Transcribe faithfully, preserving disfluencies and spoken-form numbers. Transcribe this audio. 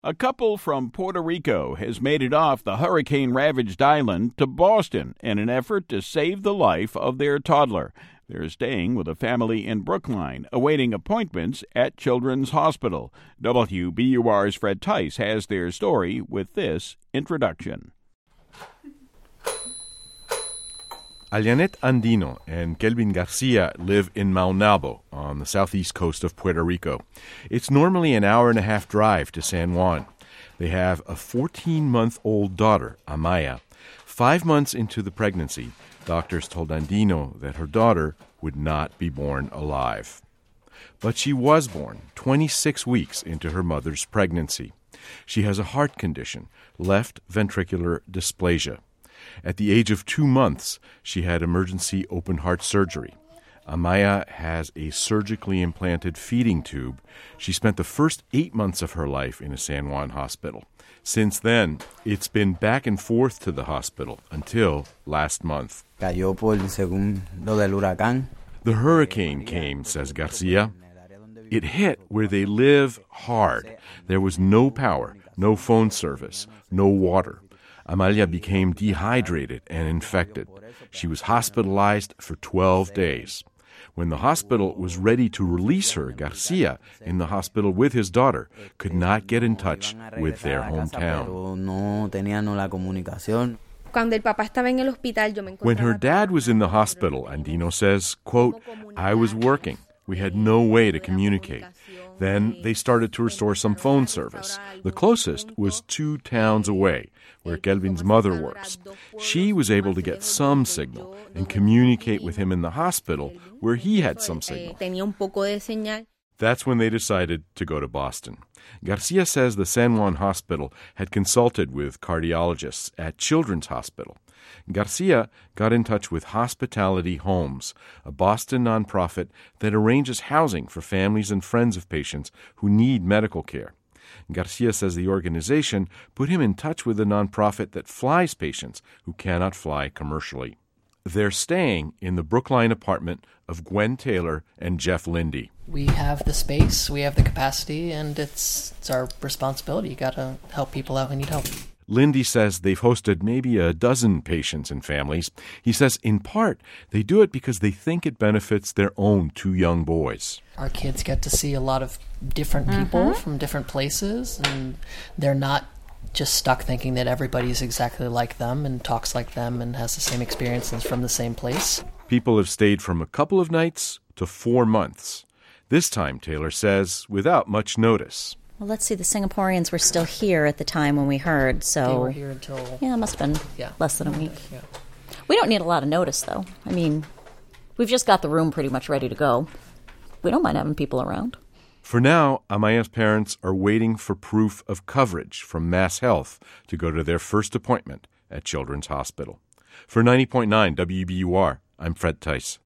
A couple from Puerto Rico has made it off the hurricane-ravaged island to Boston in an effort to save the life of their toddler. They're staying with a family in Brookline, awaiting appointments at Children's Hospital. W B U R's Fred Tice has their story with this introduction. Alianet Andino and Kelvin Garcia live in Maunabo on the southeast coast of Puerto Rico. It's normally an hour and a half drive to San Juan. They have a fourteen-month-old daughter, Amaya. Five months into the pregnancy, doctors told Andino that her daughter would not be born alive. But she was born twenty-six weeks into her mother's pregnancy. She has a heart condition, left ventricular dysplasia. At the age of two months, she had emergency open-heart surgery. Amaya has a surgically implanted feeding tube. She spent the first eight months of her life in a San Juan hospital. Since then, it's been back and forth to the hospital until last month. The hurricane came, says Garcia. It hit where they live hard. There was no power, no phone service, no water. Amalia became dehydrated and infected. She was hospitalized for twelve days. When the hospital was ready to release her, Garcia, in the hospital with his daughter, could not get in touch with their hometown. When her dad was in the hospital, Andino says, quote, I was working. We had no way to communicate. Then they started to restore some phone service. The closest was two towns away, where Kelvin's mother works. She was able to get some signal and communicate with him in the hospital, where he had some signal. That's when they decided to go to Boston. Garcia says the San Juan Hospital had consulted with cardiologists at Children's Hospital. Garcia got in touch with Hospitality Homes, a Boston nonprofit that arranges housing for families and friends of patients who need medical care. Garcia says the organization put him in touch with a nonprofit that flies patients who cannot fly commercially. They're staying in the Brookline apartment of Gwen Taylor and Jeff Lindy. We have the space, we have the capacity, and it's, it's our responsibility. You got to help people out who need help. Lindy says they've hosted maybe a dozen patients and families. He says, in part, they do it because they think it benefits their own two young boys. Our kids get to see a lot of different people mm-hmm. from different places, and they're not just stuck thinking that everybody's exactly like them and talks like them and has the same experiences from the same place. People have stayed from a couple of nights to four months. This time, Taylor says, without much notice. Well, let's see, the Singaporeans were still here at the time when we heard, so... They were here until... Yeah, it must have been yeah. less than a week. Yeah. We don't need a lot of notice, though. I mean, we've just got the room pretty much ready to go. We don't mind having people around. For now, Amaya's parents are waiting for proof of coverage from Mass Health to go to their first appointment at Children's Hospital. For ninety point nine W B U R, I'm Fred Tice.